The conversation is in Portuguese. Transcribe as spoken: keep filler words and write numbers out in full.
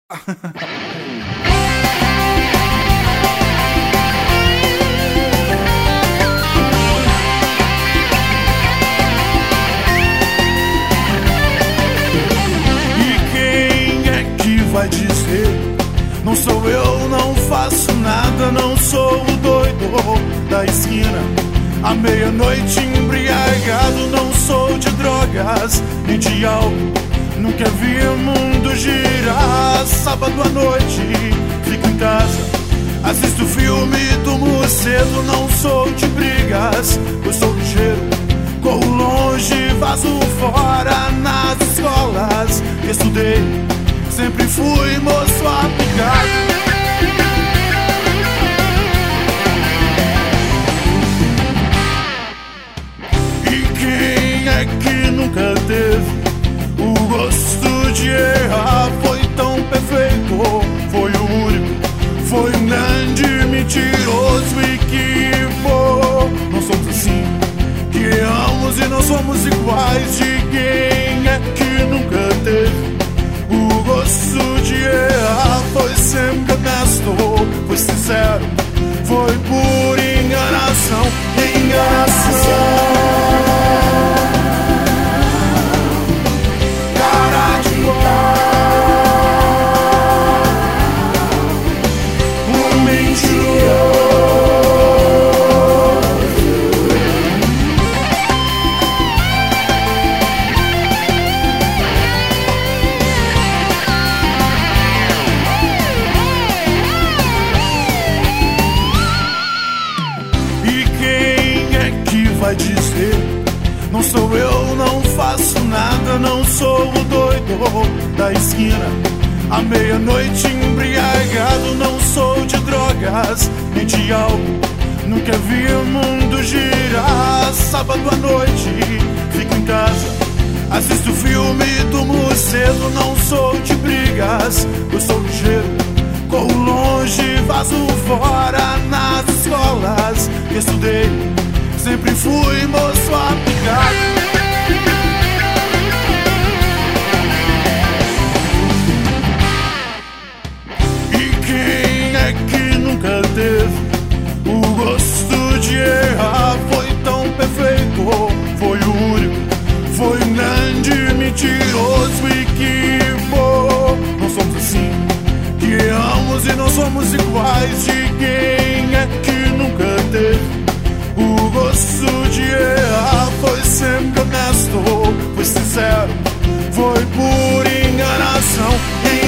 E quem é que vai dizer? Não sou eu, não faço nada, não sou o doido da esquina. À meia-noite embriagado, não sou de drogas nem de álcool. Nunca vi o mundo girar. Sábado à noite fico em casa, assisto filme, durmo cedo. Não sou de brigas, eu sou ligeiro. Corro longe, vazo fora. Nas escolas que estudei, sempre fui moço aplicado. E quem é que nunca teve o gosto de errar? Foi tão perfeito, foi o único, foi um grande mentiroso e que vou. Não somos assim, que erramos e não somos iguais. De quem é que nunca teve o gosto de errar? Foi sempre honesto, foi sincero, foi por enganação, enganação. Vai dizer, não sou eu, não faço nada, não sou o doido da esquina. À meia-noite embriagado, não sou de drogas nem de álcool. Nunca vi o mundo girar. Sábado à noite fico em casa, assisto filme, durmo cedo. Não sou de brigas, eu sou ligeiro. Corro longe, vazo fora. Nas escolas que estudei, sempre fui moço aplicado. E quem é que nunca teve o gosto de errar? Foi tão perfeito, foi o único, foi um grande mentiroso e que vou. Não somos assim, que erramos e não somos iguais. De quem é que nunca teve o gosto de errar? Foi sempre honesto, foi sincero, foi por enganação.